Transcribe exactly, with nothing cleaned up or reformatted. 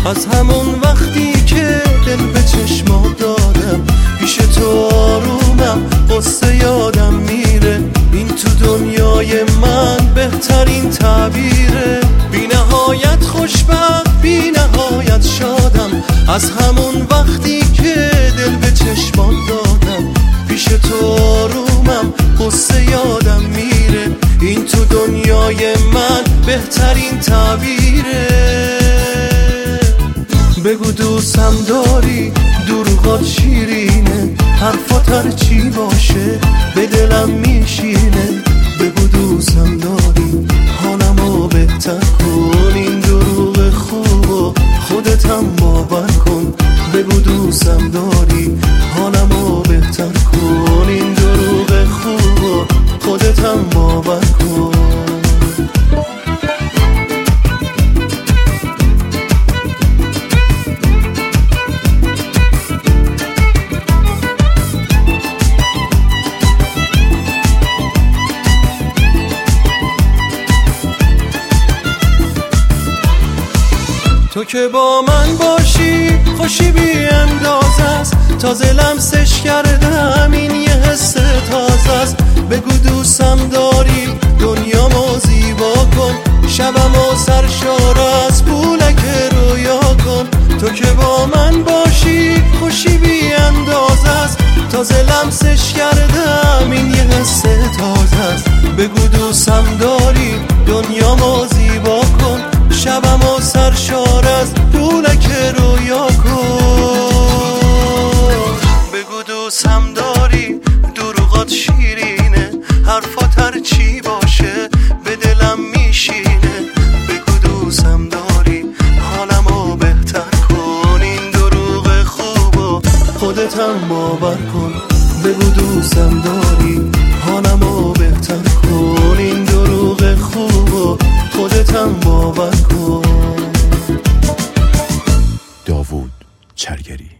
از همون وقتی که دل به چشمات دادم، پیش تو آرومم، قصه یادم میره. این تو دنیای من بهترین تعبیره. بی نهایت خوشبخت، بی نهایت شادم، از همون وقتی که دل به چشمات دادم، پیش تو آرومم، قصه یادم میره. این تو دنیای من بهترین تعبیره. بگو دوستم داری، دروغات شیرینه، حرفات هر چی باشه به دلم میشینه. بگو دوستم داری، حالمو بهتر کن، این دروغ خوبو خودت هم باور کن. بگو دوستم داری، حالمو بهتر کن، این دروغ خوبو خودت هم باور کن. تو که با من باشی خوشی بی انداز است، تازه لمسش کردم این یه حس تازه است. بگو دوستم داری، دنیامو زیبا کن، شبمو سرشار از پولک رویا کن. تو که با من باشی خوشی بی انداز است، تازه لمسش کردم این یه حس تازه است. بگو دوستم داری، دنیامو زیبا کن، شبمو سرشار از پولک رویا کن. بگو دوستم داری، دروغات شیرینه، حرفات هر چی باشه به دلم میشینه. بگو دوستم داری، حالمو بهتر کن، این دروغ خوبو خودت هم باور کن. بگو دوستم داری، حالمو بهتر کن، این دروغ خوبو خودت هم باور کن. داوود چرگری.